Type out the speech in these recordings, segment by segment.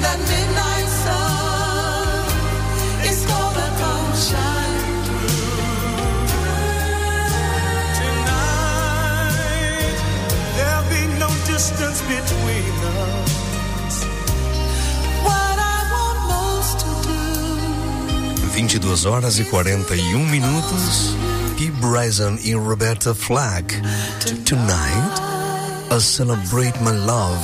that midnight sun is gonna come shining through. Tonight there'll be no distance between us. What I want most to do. 22 horas e 41 minutos. P. Bryson e Roberta Flack. Tonight, I celebrate my love.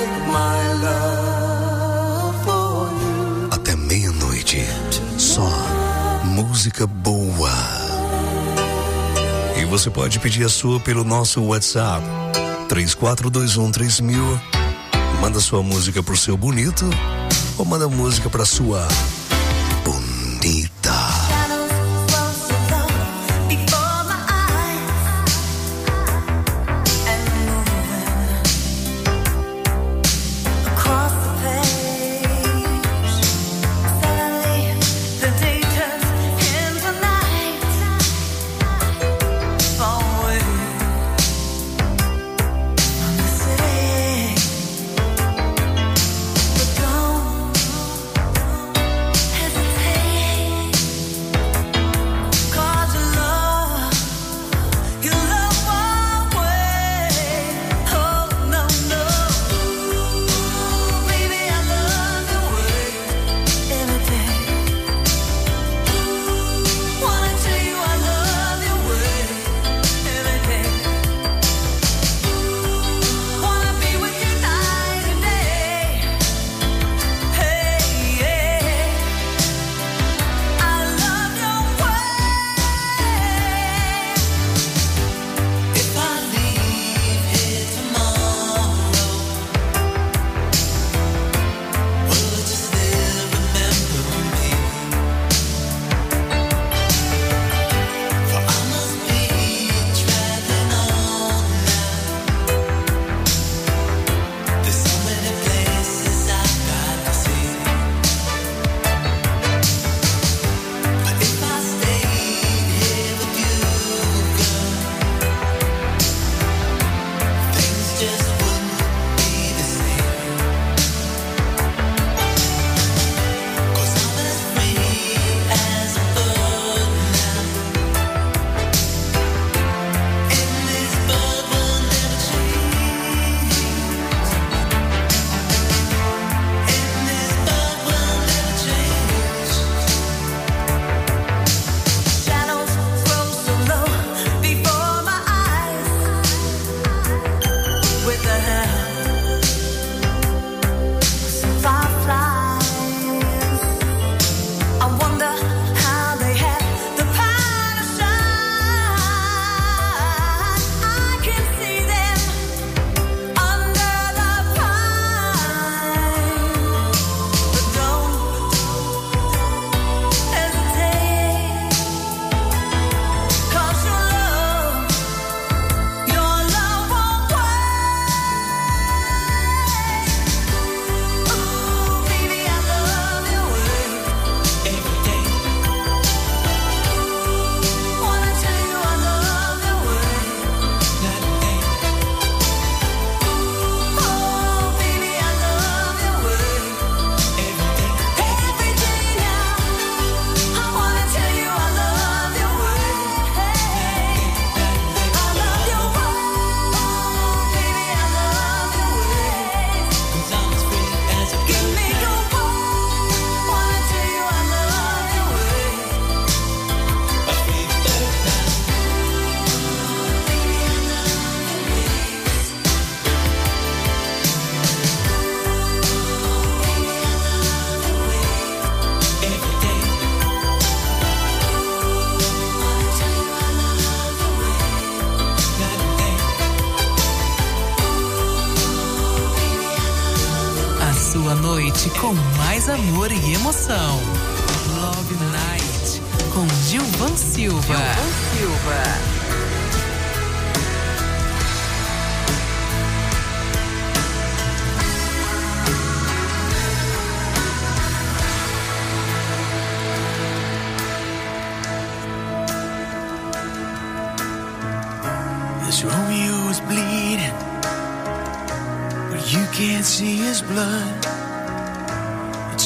Até meia-noite, só música boa. E você pode pedir a sua pelo nosso WhatsApp 34213000. Manda sua música pro seu bonito ou manda música pra sua bonita. Sua noite com mais amor e emoção. Love Night com Gilvan Silva. This Romeo is bleeding, but you can't see his blood.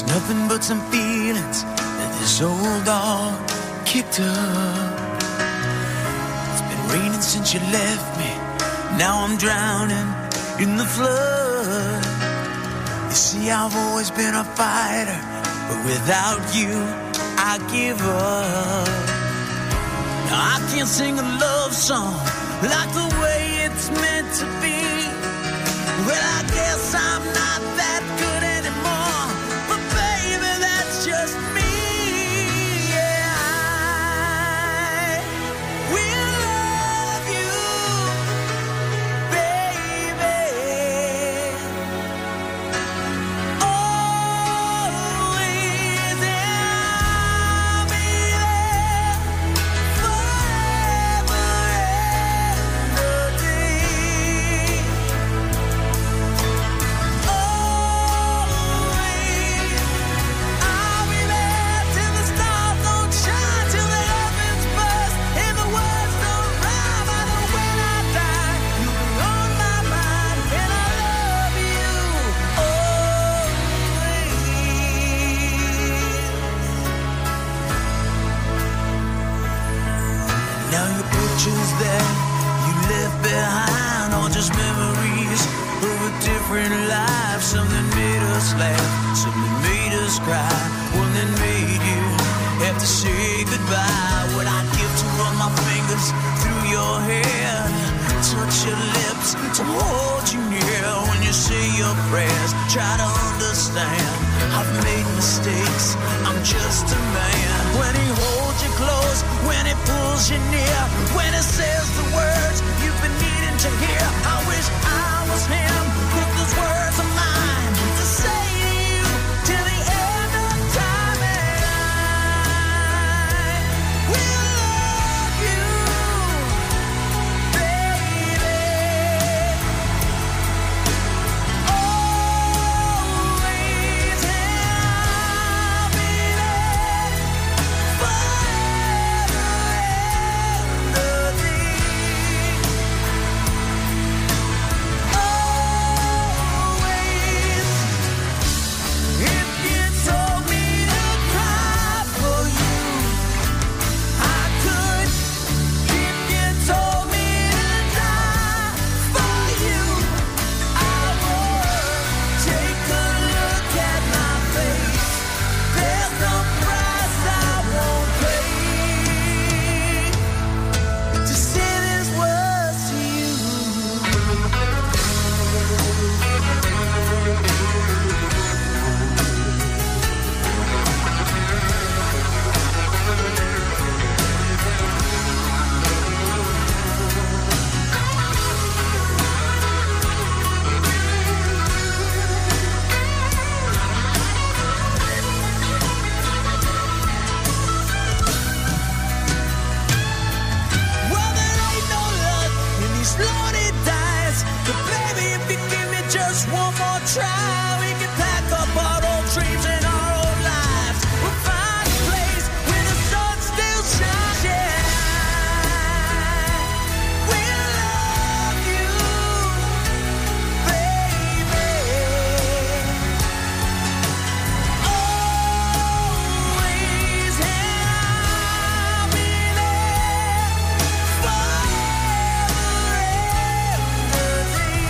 It's nothing but some feelings that this old dog kicked up. It's been raining since you left me. Now I'm drowning in the flood. You see, I've always been a fighter, but without you, I give up. Now I can't sing a love song like the way it's meant to be. Well, I guess I'm not that good anymore, but baby, that's just me. Yeah, I will love you, baby, always, and I'll be there forever and a day. I'll be there till the stars don't shine, till the heavens burst and the words don't rhyme. I know when I die, you'll be on my mind, and I love you always. Now your pictures there you left behind are just memories of a different life. Something made us laugh, something made us cry, one that made you have to say goodbye. What I'd give to run my fingers through your hair, touch your lips, to hold you near when you say your prayers. Try to understand, I've made mistakes, I'm just a man. When he holds you close, when he pulls you near, when he says the words you've been needing to hear, I wish I was him, but those words are mine to say to you till the end of time. And I will love you, baby, always, and I'll be there forever and a day. Always. If you told me to cry for you, I could. If you told me to die for you, I would. Take a look at my face. There's no price I won't pay to say these words to you. Well, there ain't no luck in these loaded dice, but baby, if you give me just one more try, we can pack up our old dreams and our old lives. We'll find a place where the sun still shines. Yeah, we'll love you, baby, always, and I'll be there forever and a day.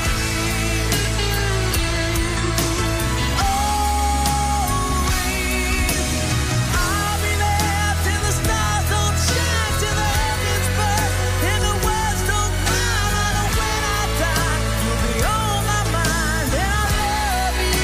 I'll be there till the stars don't shine, till the heavens burst and the words don't rhyme. I know when I die, you'll be on my mind, and I love you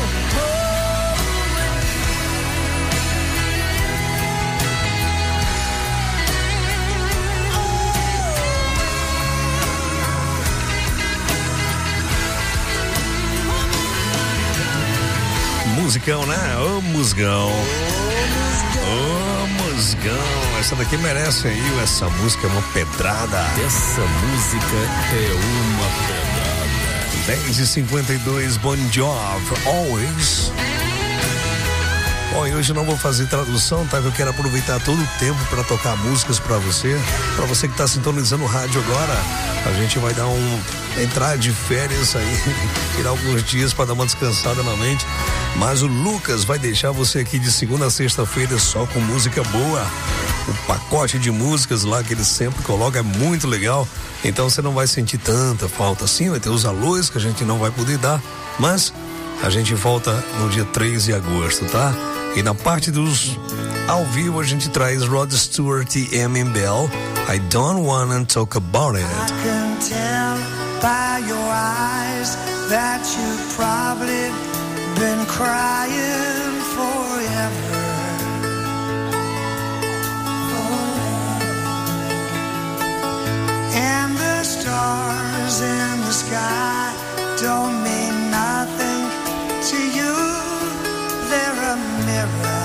Musicão, né? Ô, musgão. Ô, musgão. Essa daqui merece aí. Essa música é uma pedrada. Essa música é uma pedrada. 10h52, Bon Jovi, Always. Bom, e hoje eu não vou fazer tradução, tá? Eu quero aproveitar todo o tempo para tocar músicas para você que tá sintonizando o rádio agora. A gente vai dar entrar de férias aí, tirar alguns dias para dar uma descansada na mente. Mas o Lucas vai deixar você aqui de segunda a sexta-feira só com música boa. O pacote de músicas lá que ele sempre coloca é muito legal. Então você não vai sentir tanta falta assim. Vai ter os alôs que a gente não vai poder dar. Mas a gente volta no dia 3 de agosto, tá? E na parte dos ao vivo a gente traz Rod Stewart e Amy Bell. I don't wanna talk about it. I can tell by your eyes that you've probably been crying forever. And the stars in the sky don't mean nothing to you. They're a mirror.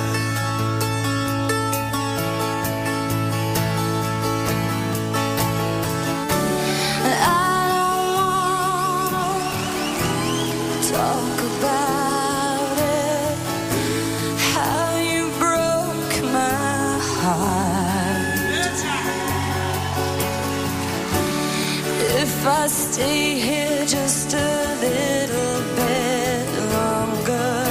Talk about it, how you broke my heart. If I stay here just a little bit longer,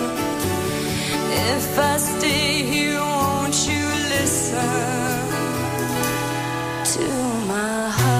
if I stay here, won't you listen to my heart?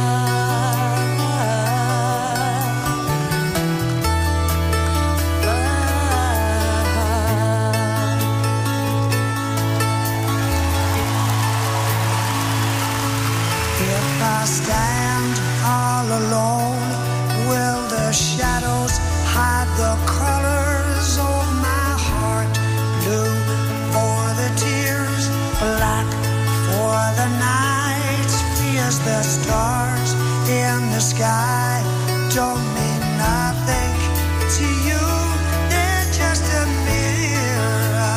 Stand all alone, will the shadows hide the colors of my heart? Blue for the tears, black for the night. Fears the stars in the sky don't mean nothing to you. They're just a mirror.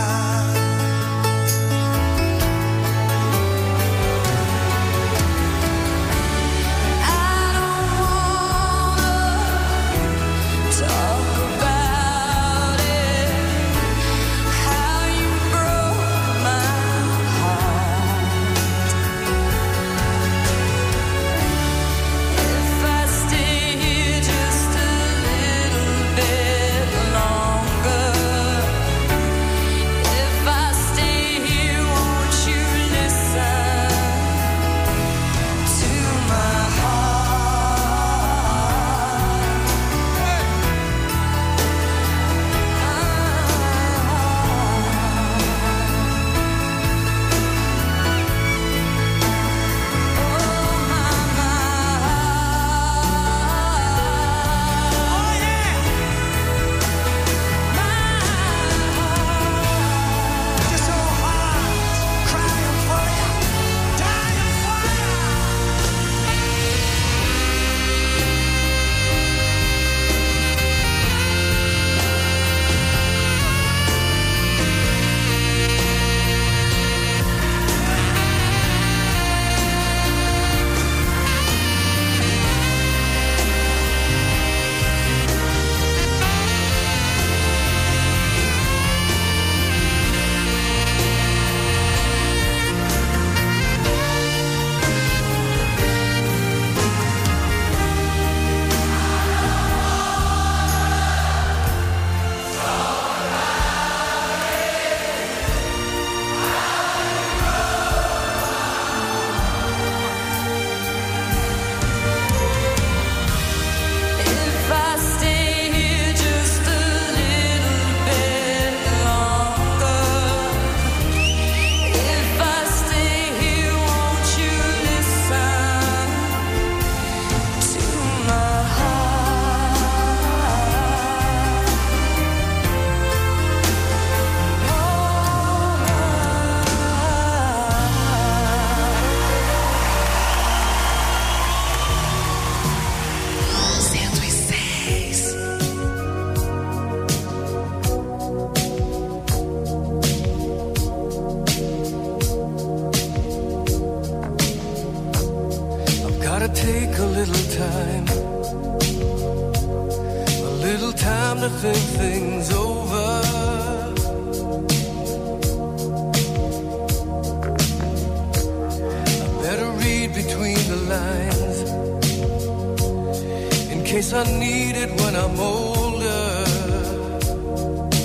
Take a little time to think things over. I better read between the lines in case I need it when I'm older.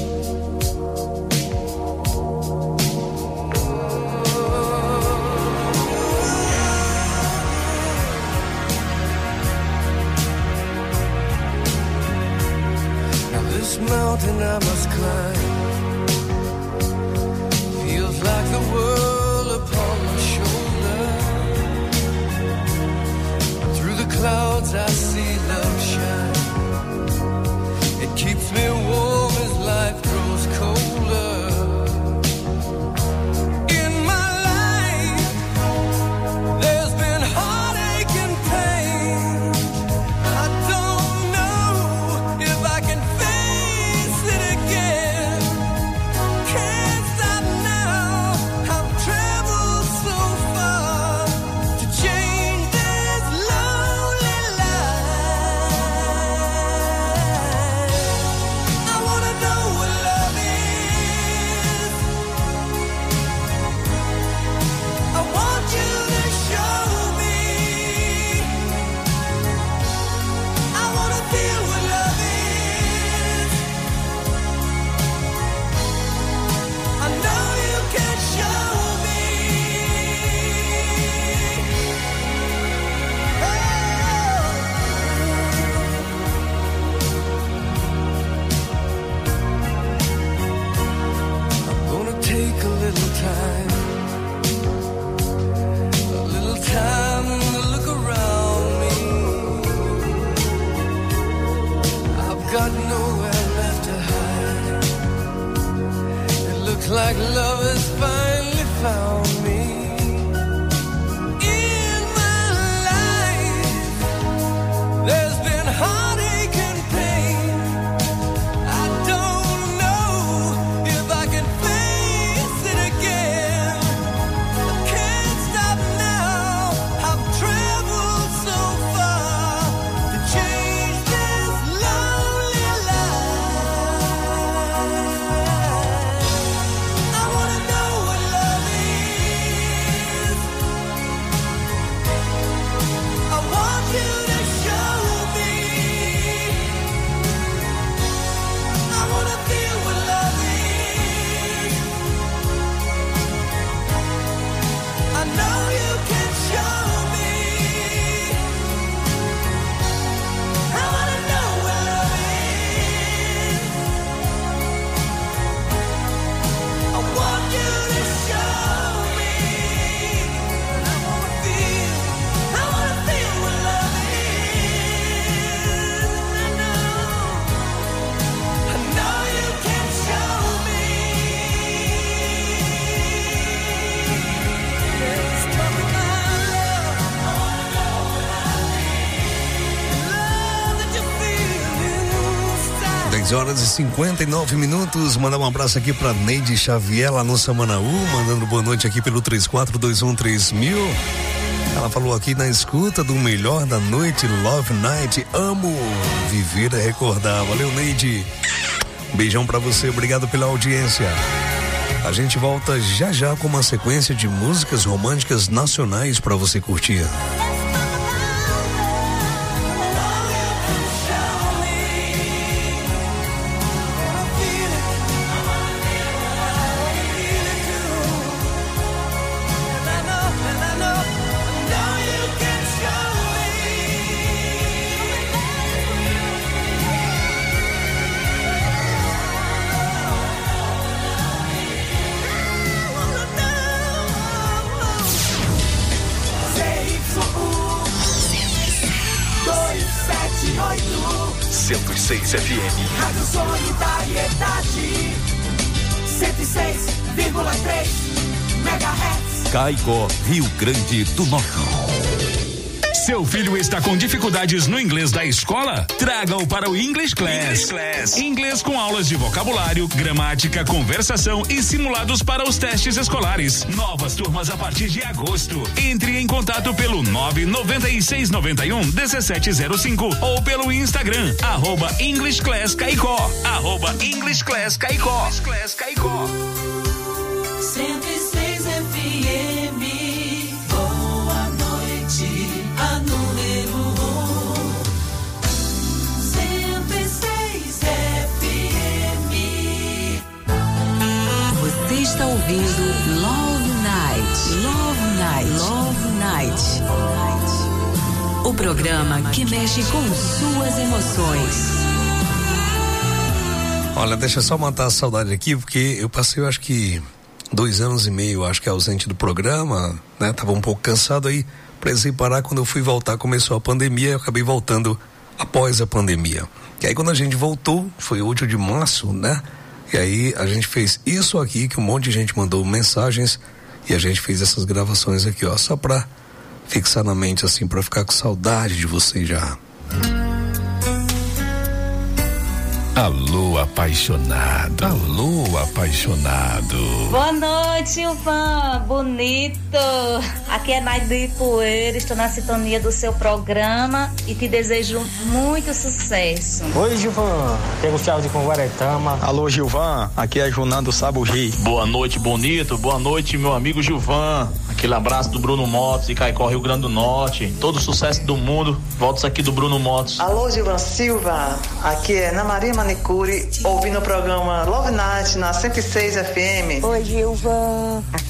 Looks like love has finally found me. In my life, there's been heartache and pain. I don't know if I can face it again. I can't stop now. I've traveled so far to change this lonely life. I wanna know what love is. I want you to show me. I wanna feel what love is. I know you can show me. I wanna know what love is. I want you to show me. I wanna feel what love is. I know you can show me. Let's talk about love. I wanna know what love is. Love that you feel inside. 10 horas e 59 minutos. Mandar um abraço aqui pra Neide Xavier lá no Samanaú, mandando boa noite aqui pelo 34213000. Ela falou aqui na escuta do melhor da noite, Love Night. Amo viver a recordar. Valeu, Neide. Beijão pra você, obrigado pela audiência. A gente volta já já com uma sequência de músicas românticas nacionais pra você curtir. Rádio Solidariedade 106,3 MHz. Caicó, Rio Grande do Norte. Seu filho está com dificuldades no inglês da escola? Traga-o para o English Class. Inglês com aulas de vocabulário, gramática, conversação e simulados para os testes escolares. Novas turmas a partir de agosto. Entre em contato pelo 99691-1705 ou pelo Instagram, @English Class Caicó. @English Class Caicó. 106 FM, boa noite, a número 1. 106 FM. Você está ouvindo Love Night. O programa que mexe com suas emoções. Olha, deixa eu só matar a saudade aqui, porque eu passei, eu acho que 2 anos e meio, acho que ausente do programa, né? Tava um pouco cansado aí, precisei parar. Quando eu fui voltar, começou a pandemia, eu acabei voltando após a pandemia. E aí quando a gente voltou, foi 8 de março, né? E aí a gente fez isso aqui, que um monte de gente mandou mensagens, e a gente fez essas gravações aqui, ó, só pra fixar na mente, assim, pra ficar com saudade de vocês já. Alô, apaixonado. Boa noite, Ivan, bonito. Aqui é Naide de Poeira, estou na sintonia do seu programa e te desejo muito sucesso. Oi, Gilvan, aqui é Gustavo de Conguaretama. Alô, Gilvan, aqui é Junan do Sabugi. Boa noite, bonito, boa noite, meu amigo Gilvan. Aquele abraço do Bruno Motos e Caicó, Rio Grande do Norte. Todo o sucesso do mundo, voltos aqui do Bruno Motos. Alô, Gilvan Silva, aqui é Ana Maria Manicure, ouvindo o programa Love Night na 106 FM. Oi, Gilvan, aqui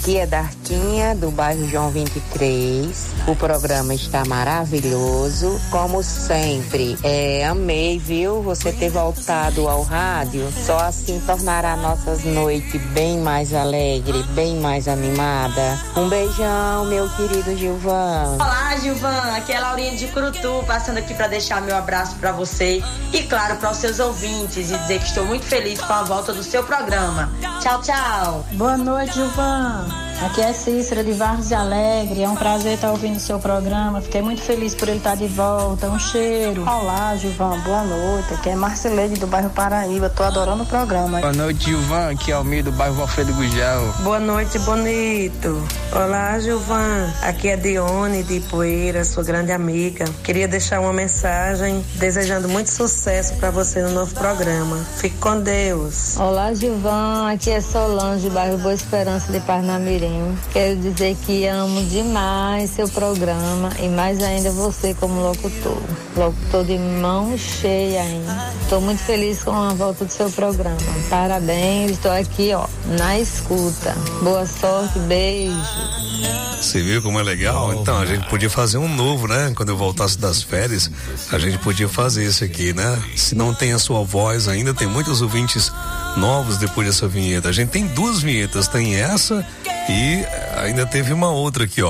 Aqui é Darquinha, do bairro João 23. O programa está maravilhoso, como sempre. Amei, viu? Você ter voltado ao rádio. Só assim tornará nossas noites bem mais alegres, bem mais animada. Um beijão, meu querido Gilvan. Olá, Gilvan. Aqui é a Laurinha de Curutu, passando aqui para deixar meu abraço para você e, claro, para os seus ouvintes e dizer que estou muito feliz com a volta do seu programa. Tchau, tchau. Boa noite, Gilvan. Aqui é Cícera de Vargas Alegre. É um prazer estar ouvindo o seu programa. Fiquei muito feliz por ele estar de volta. Um cheiro. Olá, Gilvan. Boa noite. Aqui é Marcelene do bairro Paraíba. Tô adorando o programa. Boa noite, Gilvan. Aqui é Almir do bairro Alfredo Gugel. Boa noite, bonito. Olá, Gilvan. Aqui é Dione de Ipueira, sua grande amiga. Queria deixar uma mensagem desejando muito sucesso para você no novo programa. Fique com Deus. Olá, Gilvan. Aqui é Solange, bairro Boa Esperança de Parnamirim. Quero dizer que amo demais seu programa e mais ainda você como locutor. Locutor de mão cheia ainda. Estou muito feliz com a volta do seu programa. Parabéns, estou aqui, na escuta. Boa sorte, beijo. Você viu como é legal? Então, a gente podia fazer um novo, né? Quando eu voltasse das férias, a gente podia fazer isso aqui, né? Se não tem a sua voz ainda, tem muitos ouvintes novos depois dessa vinheta. A gente tem 2 vinhetas, tem essa e ainda teve uma outra aqui,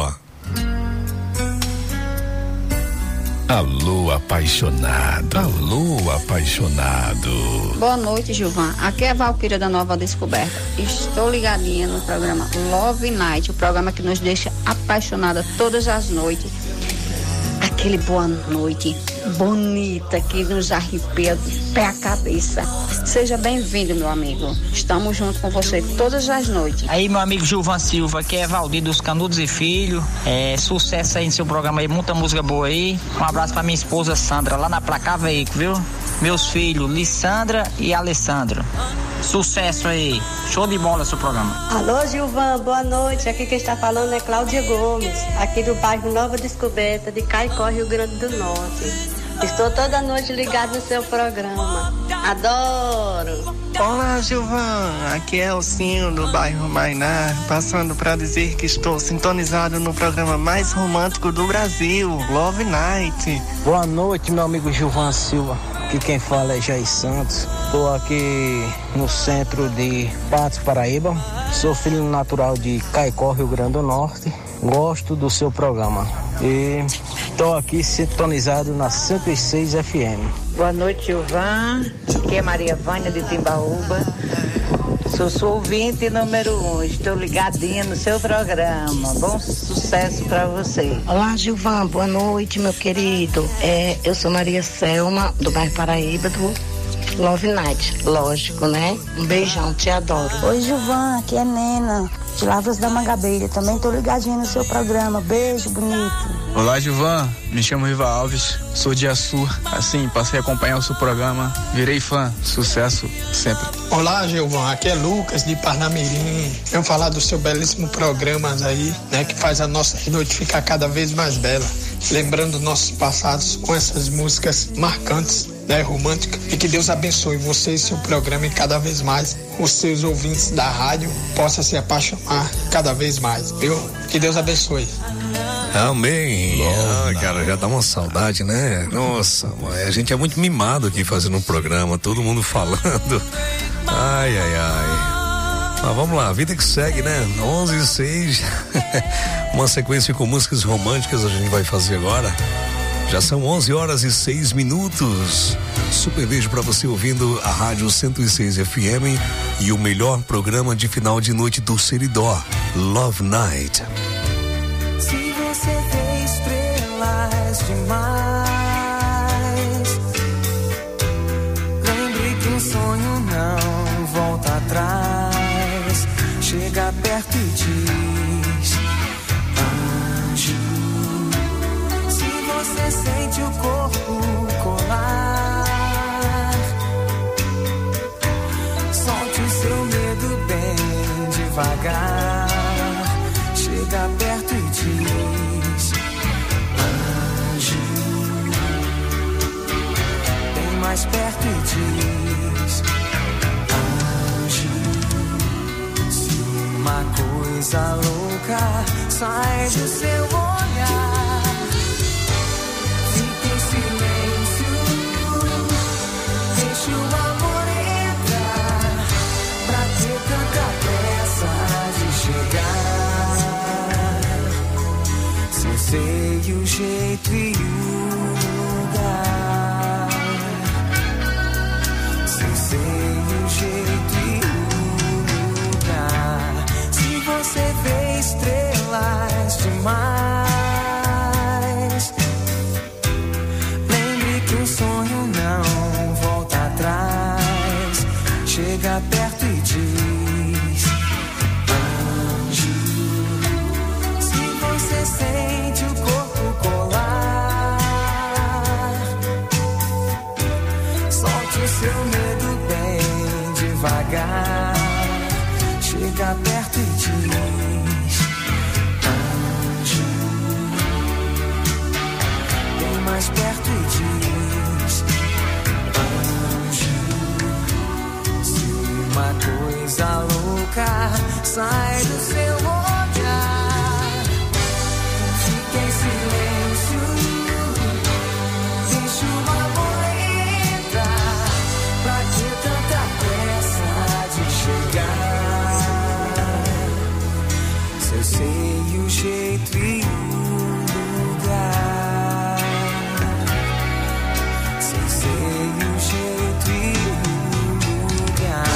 Alô, apaixonado. Alô, apaixonado. Boa noite, Gilvan. Aqui é a Valquíria da Nova Descoberta. Estou ligadinha no programa Love Night, o programa que nos deixa apaixonada todas as noites. Aquele boa noite bonita que nos arrepia do pé à cabeça. Seja bem-vindo, meu amigo. Estamos juntos com você todas as noites. Aí, meu amigo Gilvan Silva, que é Valdir dos Canudos e Filho. Sucesso aí no seu programa aí, muita música boa aí. Um abraço pra minha esposa Sandra, lá na Placar Veículo, viu? Meus filhos, Lissandra e Alessandro. Sucesso aí. Show de bola seu programa. Alô, Gilvan, boa noite. Aqui quem está falando é Cláudia Gomes, aqui do bairro Nova Descoberta, de Caicó, Rio Grande do Norte. Estou toda noite ligado no seu programa. Adoro. Olá, Gilvan. Aqui é Elcinho do bairro Mainar, passando para dizer que estou sintonizado no programa mais romântico do Brasil, Love Night. Boa noite, meu amigo Gilvan Silva. Aqui quem fala é Jair Santos. Estou aqui no centro de Patos, Paraíba. Sou filho natural de Caicó, Rio Grande do Norte. Gosto do seu programa e estou aqui sintonizado na 106 FM. Boa noite, Gilvan. Aqui é Maria Vânia de Timbaúba. Sou sua ouvinte número 1. Estou ligadinha no seu programa. Bom sucesso para você. Olá, Gilvan. Boa noite, meu querido. Eu sou Maria Selma, do bairro Paraíba, do Love Night. Lógico, né? Um beijão, te adoro. Oi, Gilvan. Aqui é Nena, de Lavras da Mangabeira. Também tô ligadinha no seu programa. Beijo, bonito. Olá, Gilvan. Me chamo Riva Alves, sou de Açu. Assim, passei a acompanhar o seu programa. Virei fã. Sucesso sempre. Olá, Gilvan. Aqui é Lucas de Parnamirim. Venho falar do seu belíssimo programa aí, né? Que faz a nossa noite ficar cada vez mais bela. Lembrando nossos passados com essas músicas marcantes, né? Romântica. E que Deus abençoe você e seu programa e cada vez mais os seus ouvintes da rádio possam se apaixonar cada vez mais, viu? Que Deus abençoe. Amém. Cara, já dá uma saudade, né? Nossa, a gente é muito mimado aqui fazendo um programa, todo mundo falando. Ai. Mas vamos lá, a vida que segue, né? 11:06. Uma sequência com músicas românticas a gente vai fazer agora. Já são 11h06. Super beijo pra você ouvindo a Rádio 106 FM e o melhor programa de final de noite do Seridó, Love Night. Se você vê estrelas demais, lembre que um sonho não volta atrás. Chega perto e diz: anjo. Se você sente o corpo colar, solte o seu medo bem devagar. Chega perto e diz: anjo. Bem mais perto e diz: anjo. Se uma coisa coisa louca sai do seu olhar. Fique em silêncio, deixa o amor entrar, pra ter tanta pressa de chegar. Se eu sei o jeito e o lugar, se eu sei o jeito e o lugar, se você vê estrelas demais, lembre que o sonho não volta atrás. Chega perto e diz: anjo. Se você sente o corpo colar, solte o seu medo bem devagar. Chega perto e diz: anjo. Vem mais perto e diz: anjo. Se uma coisa louca sai do seu olhar, fique em silêncio, deixa o amor entrar, pra que tanta pressa de chegar. Se eu sei o jeito e o lugar, se eu sei o jeito e o lugar.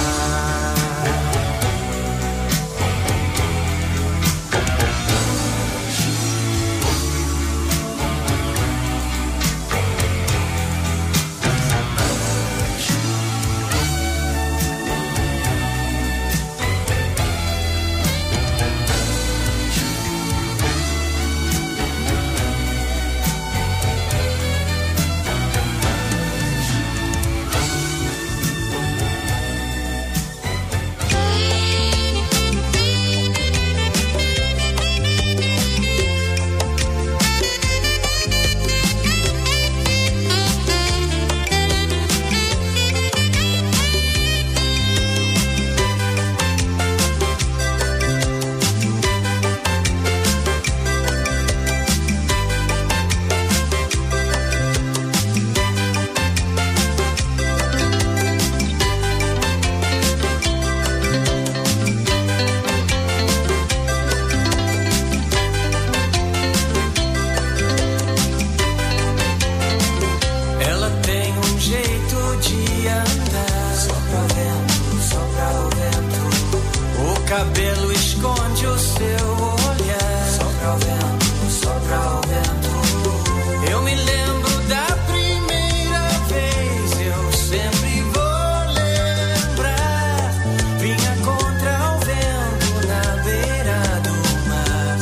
Ela tem um jeito de andar, sopra o vento, sopra o vento. O cabelo esconde o seu olhar, sopra o vento, sopra o vento. Eu me lembro da primeira vez, eu sempre vou lembrar. Vinha contra o vento na beira do mar.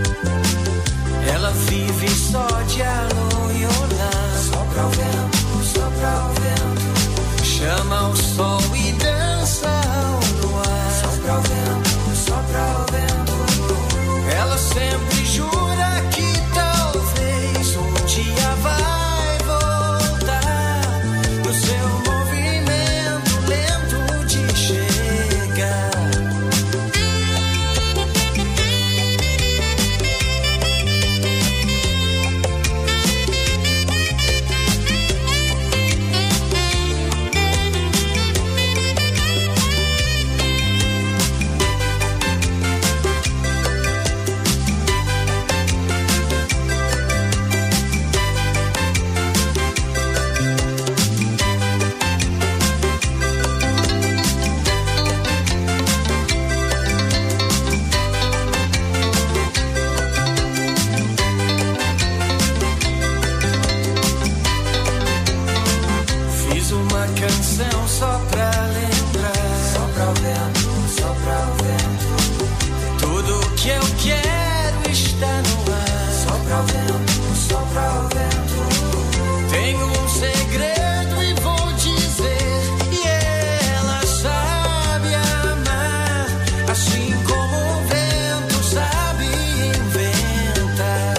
Ela vive só de alô e olhar, sopra o vento, sopra o vento. Chama o sol e dança ao luar, sopra o vento, sopra o vento. Ela sempre jura que talvez um dia vai voltar, no seu movimento lento de chegar. Fiz uma canção só pra lembrar, sopra o vento, sopra o vento. Tudo que eu quero está no ar, sopra o vento, sopra o vento. Tenho um segredo e vou dizer, e ela sabe amar, assim como o vento sabe inventar.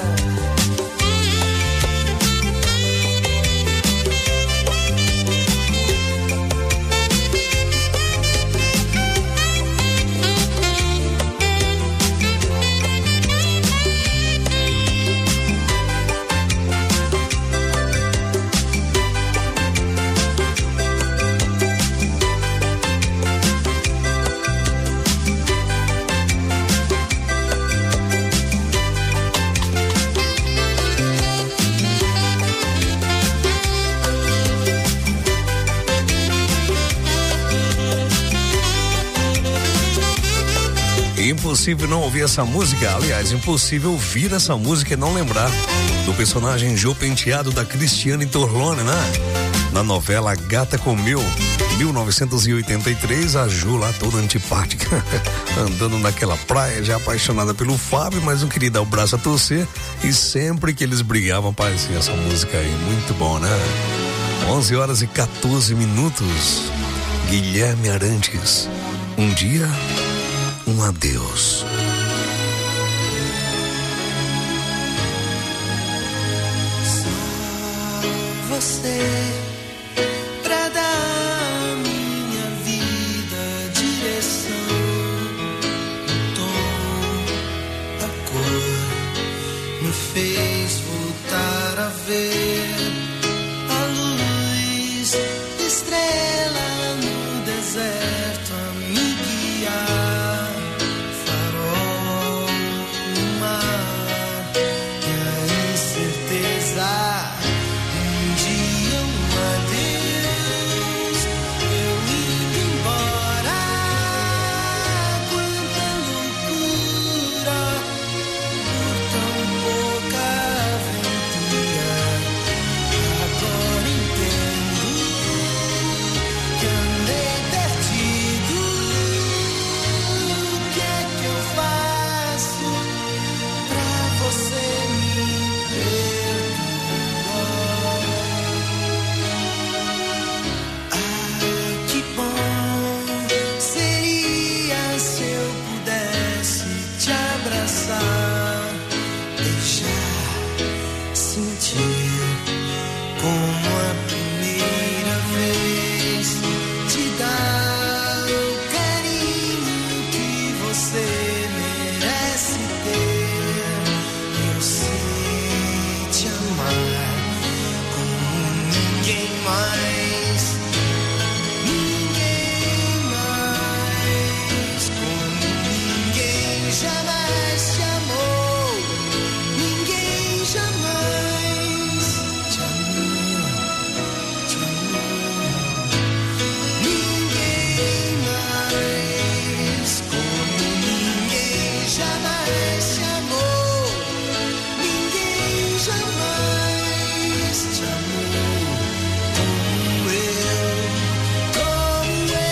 Impossível não ouvir essa música, aliás, impossível ouvir essa música e não lembrar do personagem Jô Penteado da Cristiane Torlone, né? Na novela Gata Comeu, 1983, a Jô lá toda antipática, andando naquela praia, já apaixonada pelo Fábio, mas não queria dar o braço a torcer, e sempre que eles brigavam aparecia essa música aí, muito bom, né? 11h14. Guilherme Arantes, um dia, um adeus. Só você pra dar à minha vida direção, o tom, a cor, me fez voltar a ver a luz, estrela no deserto a me guiar, farol no mar e a incerteza. Um dia um adeus, eu indo embora. Quanta loucura por tão pouca aventura. Agora entendo que andei perdido. O que é que eu faço pra você me perdoar? Ah, que bom seria se eu pudesse te abraçar, deixar sentir como a primeira vez, te dar o carinho que você merece ter. Eu sei te amar como ninguém mais, como ninguém jamais te amou, ninguém jamais te amou, te amou. Ninguém mais, como ninguém jamais te amou, ninguém jamais te amou como eu, como eu.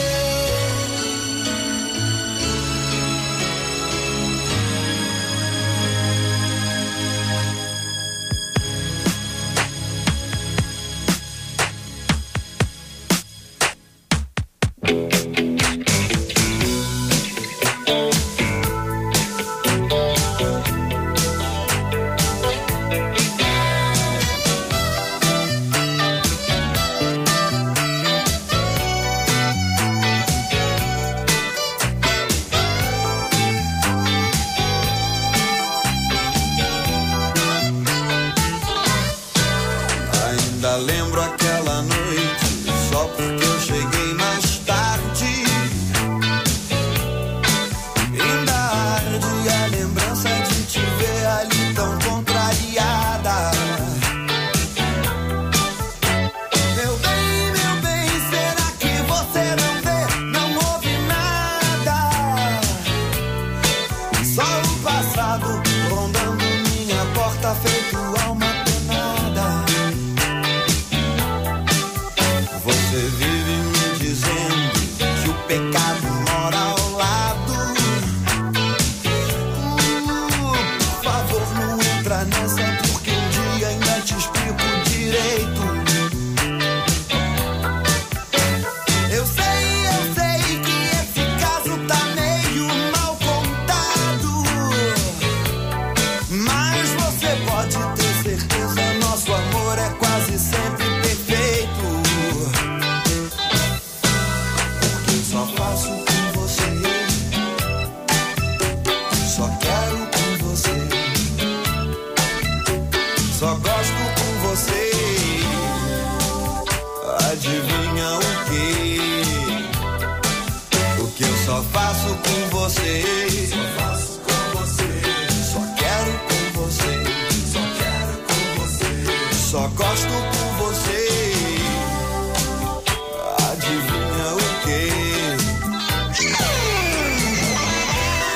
Ainda lembro aquela noite, só porque eu cheguei mais tarde. Ainda arde a lembrança de te ver ali tão contrariada. Meu bem, será que você não vê? Não ouve nada. Só o passado rondando minha porta, feito alma penada. Você vive me dizendo que o pecado mora ao lado. Por favor, não entra nessa, porque um dia ainda te explico direito. Eu sei que esse caso tá meio mal contado, mas você pode ter certeza, nosso amor é quase sempre perfeito. Porque só faço com você, só quero com você, só gosto com você. Adivinha o quê? O que eu só faço com você, só faço com você, só quero com você, só quero com você, só gosto com você. Adivinha o quê?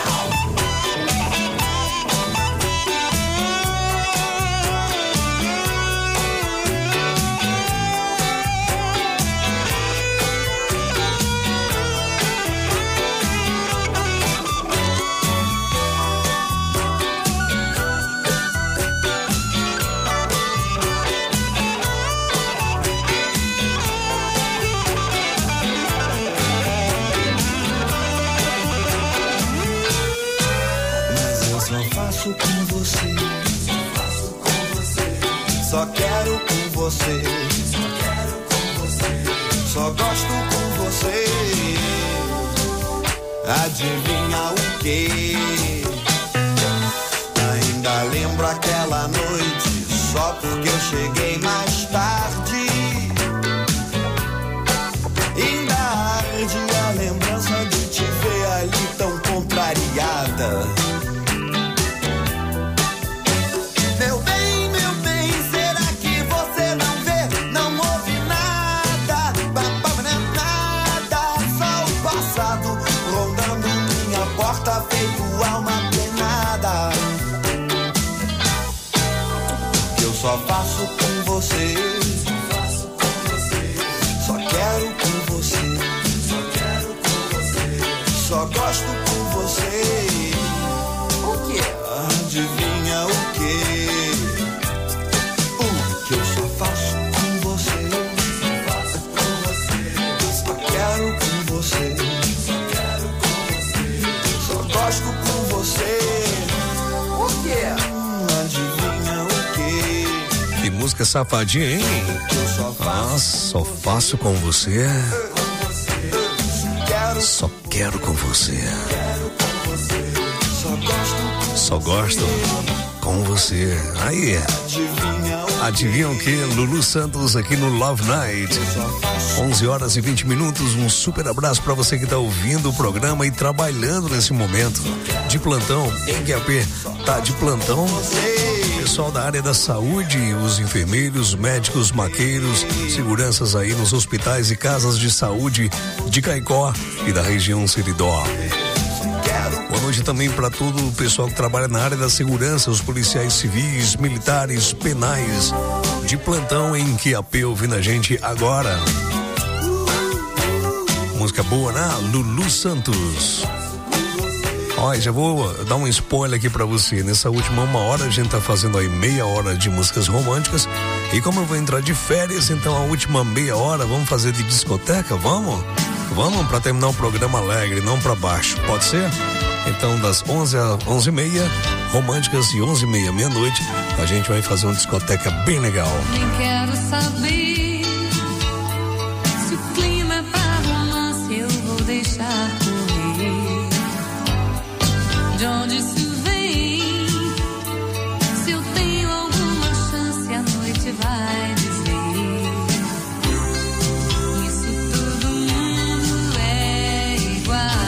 Adivinha o quê? Ainda lembro aquela noite, só porque eu cheguei mais tarde. Ainda arde a lembrança de te ver ali tão contrariada. Meu bem, será que você não vê? Não ouve nada, nada, só o passado rondando minha porta feito alma penada. Eu só faço com você, só quero com você, só gosto com você. O que é? Adivinha o que? O que eu só faço com você, só quero com você, só gosto com você. O que é? Adivinha o que? Que música safadinha, hein? Ah, só faço com você. Só quero com você. Só gosto com você. Aí. Adivinha o que? Lulu Santos aqui no Love Night. 11 horas e 20 minutos. Um super abraço para você que tá ouvindo o programa e trabalhando nesse momento. De plantão, em QAP. Tá de plantão. Pessoal da área da saúde, os enfermeiros, médicos, maqueiros, seguranças aí nos hospitais e casas de saúde de Caicó e da região Seridó. Boa noite também para todo o pessoal que trabalha na área da segurança, os policiais civis, militares, penais, de plantão em QAP ouvindo a gente agora. Música boa, né? Lulu Santos. Olha, já vou dar um spoiler aqui pra você. Nessa última uma hora a gente tá fazendo aí meia hora de músicas românticas. E como eu vou entrar de férias, então a última meia hora vamos fazer de discoteca? Vamos? Vamos pra terminar o programa alegre, não pra baixo. Pode ser? Então das 11 a 11h30, românticas e 11h30, meia-noite, a gente vai fazer uma discoteca bem legal. Nem quero saber se o clima é pra romance, eu vou deixar correr. De onde isso vem? Se eu tenho alguma chance, a noite vai dizer. Isso todo mundo é igual.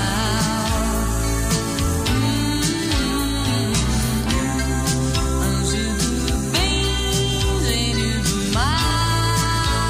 Anjo do bem, gênio do mal.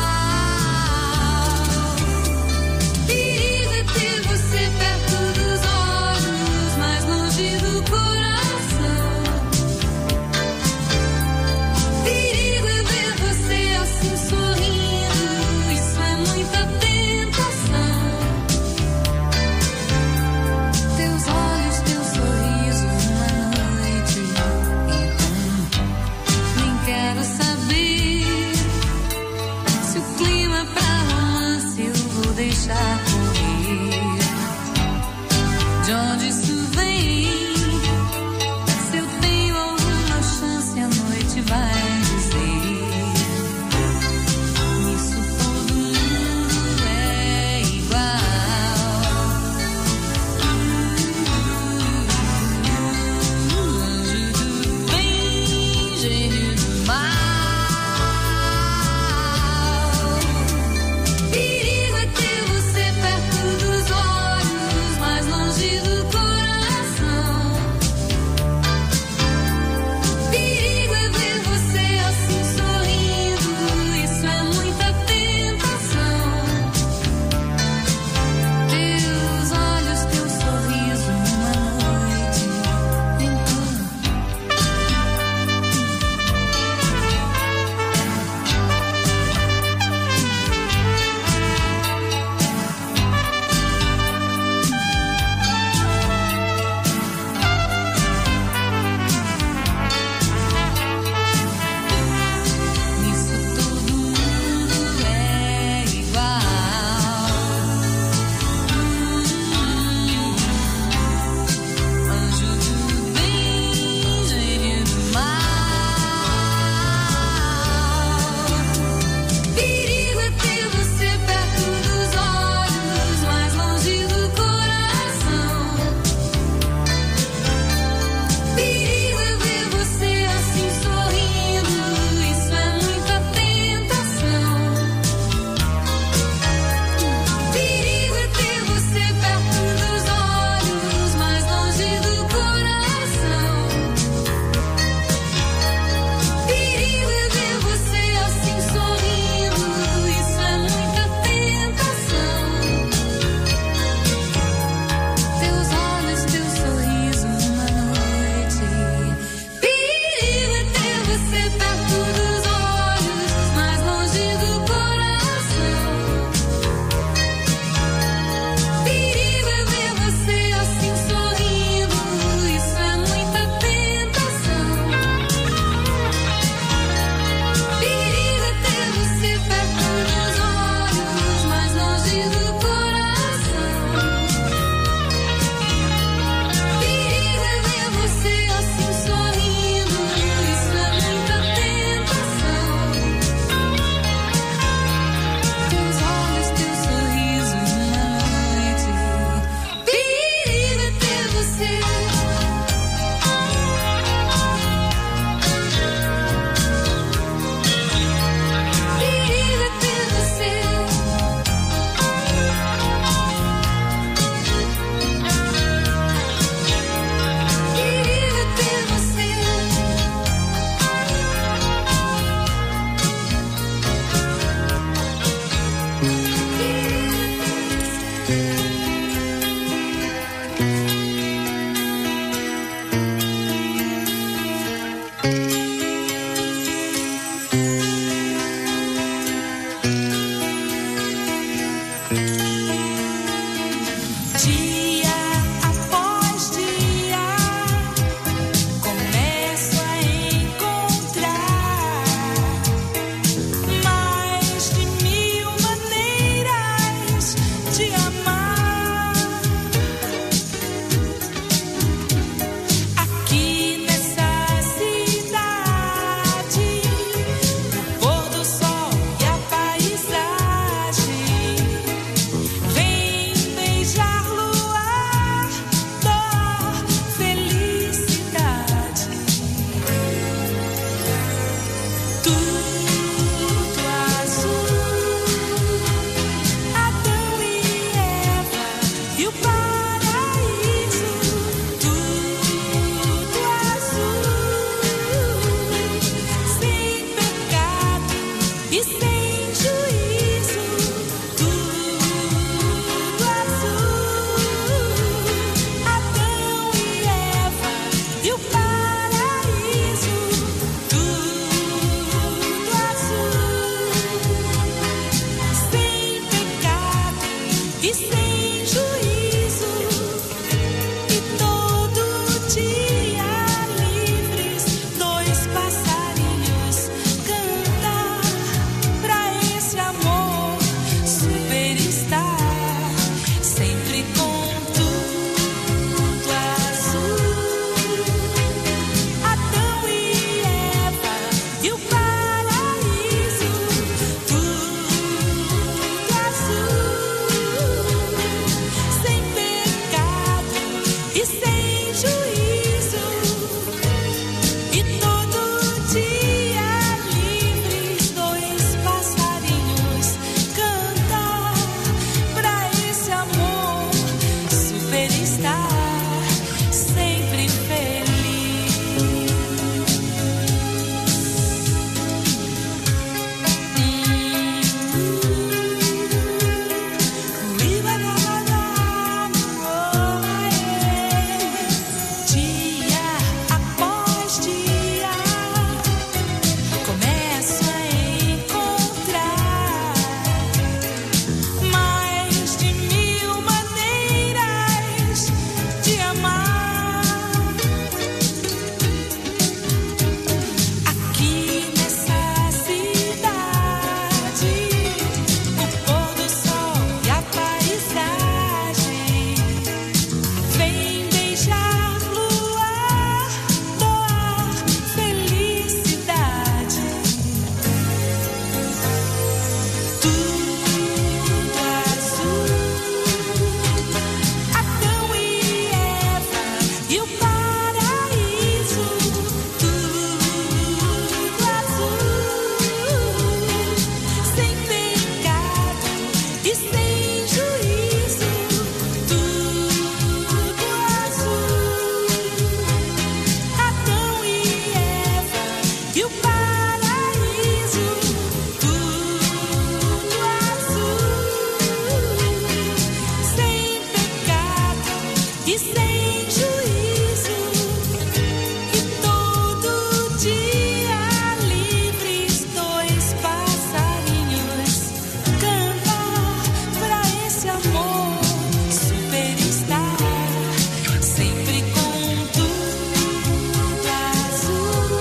e sem juízo, e todo dia livres dois passarinhos cantar pra esse amor superstar, sempre com tudo azul.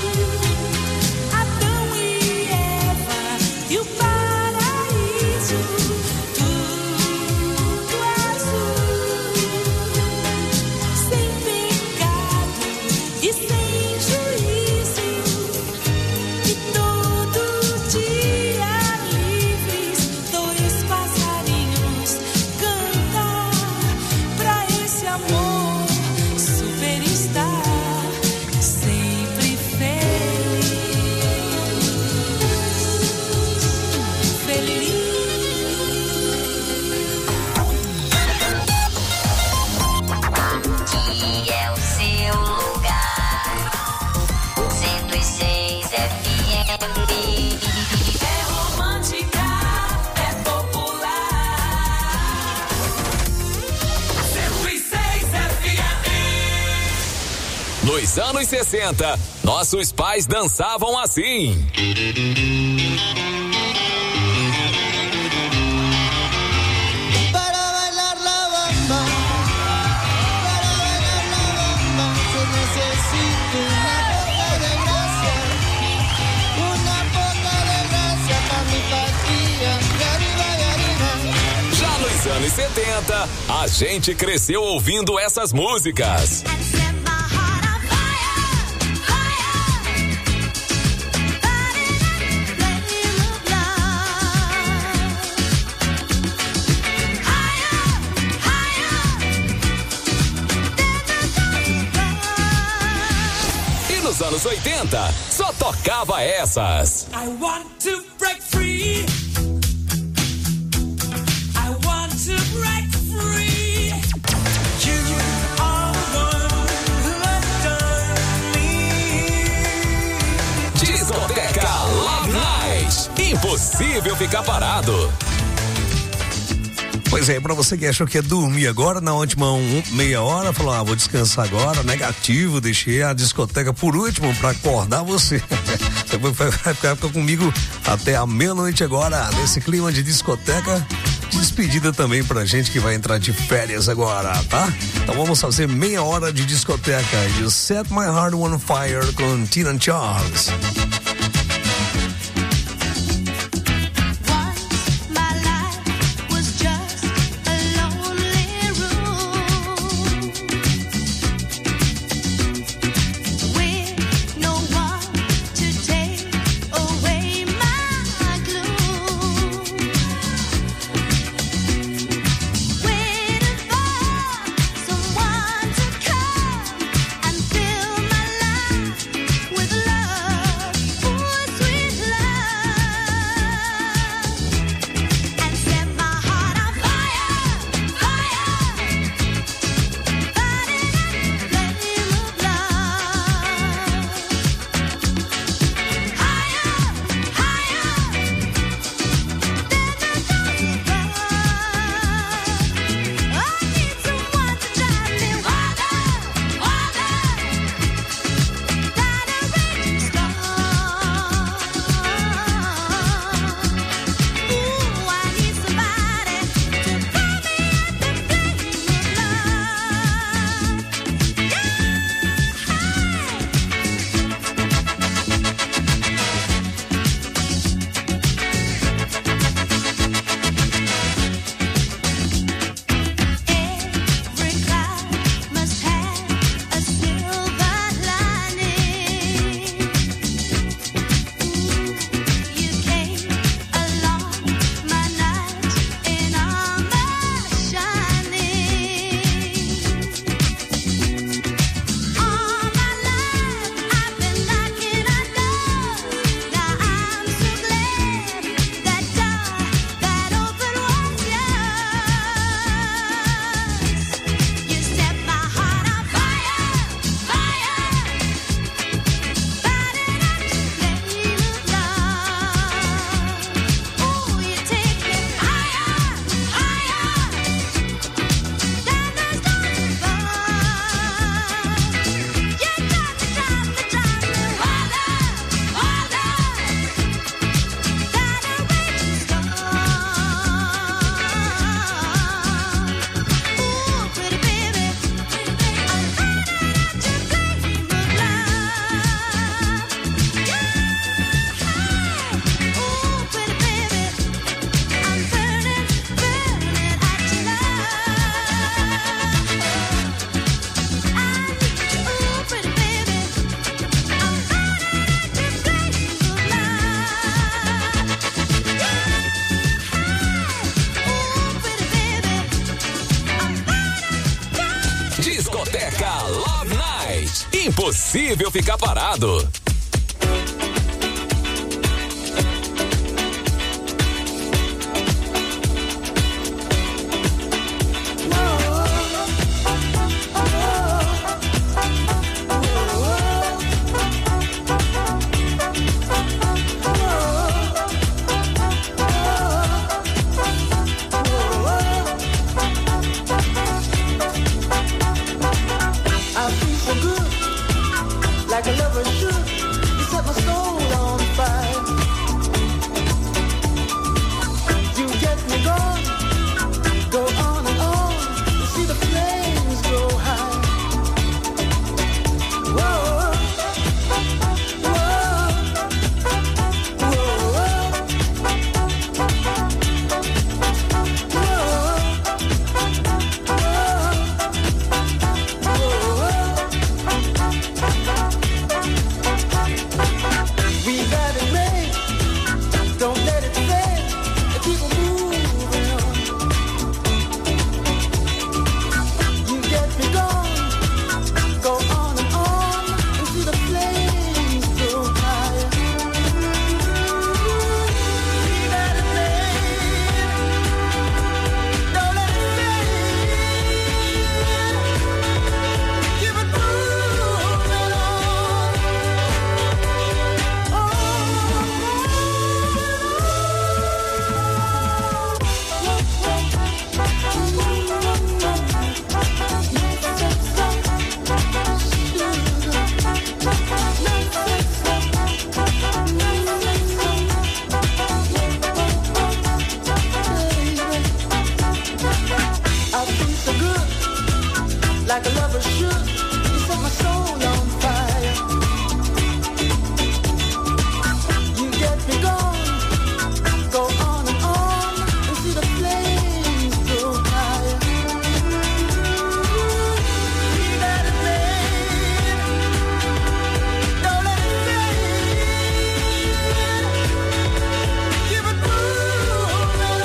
Adão e Eva e o paraíso, tudo azul, sem pecado e sem juízo, e todo dia livres dois passarinhos cantar pra esse amor superstar, sempre feliz, feliz. Que é o seu lugar. 106 FM. É romântica, é popular. 106 FM. Nos anos 60, nossos pais dançavam assim. Para bailar la bamba, se necesita una poca de gracia para mi patria, arriba y arriba. Já nos anos 70, a gente cresceu ouvindo essas músicas. E nos anos 80, só tocava essas. I want to break free. I want to break free. You are one who has done me. Discoteca Love Night. Impossível ficar parado. Pois é, pra você que achou que ia dormir agora, na última meia hora, falou, vou descansar agora, negativo, deixei a discoteca por último pra acordar você. Você vai ficar comigo até a meia-noite agora, nesse clima de discoteca. Despedida também pra gente que vai entrar de férias agora, tá? Então vamos fazer meia hora de discoteca. You Set My Heart on Fire com Tina Charles. With love. Discoteca Love Night. Impossível ficar parado. Like a lover should, you set my soul on fire. You get me going, go on and on, you see the flames grow high. Whoa, whoa, like a lover should, you set my soul on fire. You get me going, go on and see the flames grow higher. Let it fade, don't let it fade. Give it room and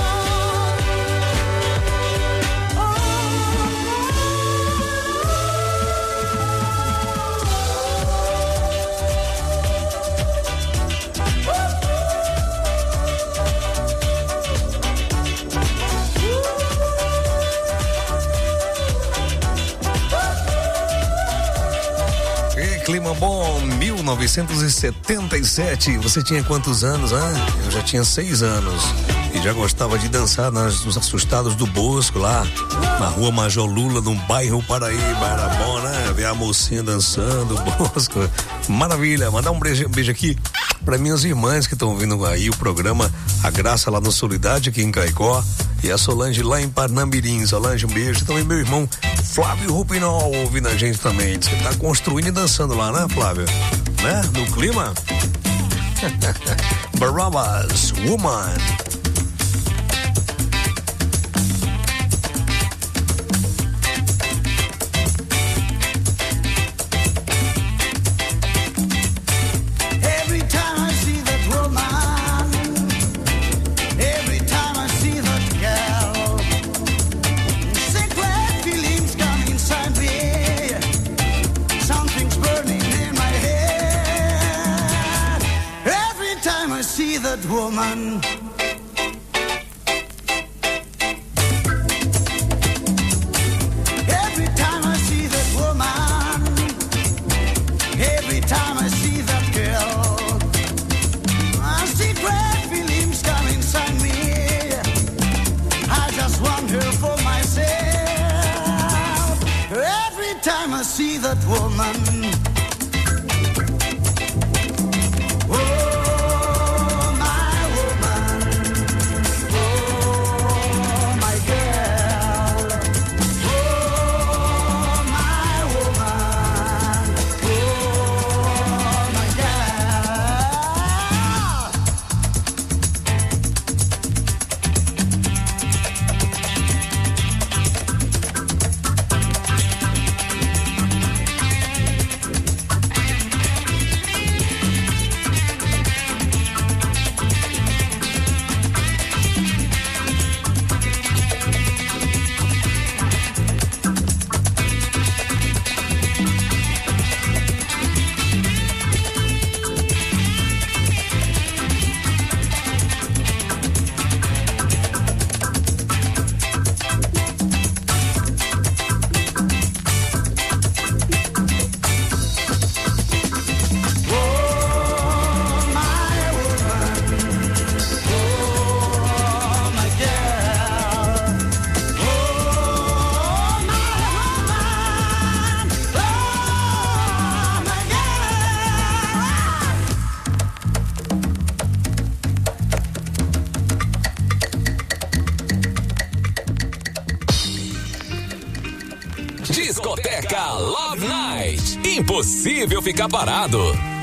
Clima bom, 1977. Você tinha quantos anos, hein? Eu já tinha 6 anos. E já gostava de dançar nos Assustados do Bosco, lá na rua Major Lula, no bairro Paraíba. Era bom, né? Ver a mocinha dançando, Bosco. Maravilha. Mandar um beijo aqui para minhas irmãs que estão ouvindo aí o programa A Graça lá no Solidade, aqui em Caicó. E a Solange lá em Parnamirim. Solange, um beijo. Também meu irmão Flávio Rupinol ouvindo a gente também. Diz que tá construindo e dançando lá, né, Flávio? Né? No clima? Barabbas, Woman. Woman, every time I see that woman, every time I see that girl, I see great feelings come inside me. I just want her for myself. Every time I see that woman. Discoteca Love Night. Impossível ficar parado.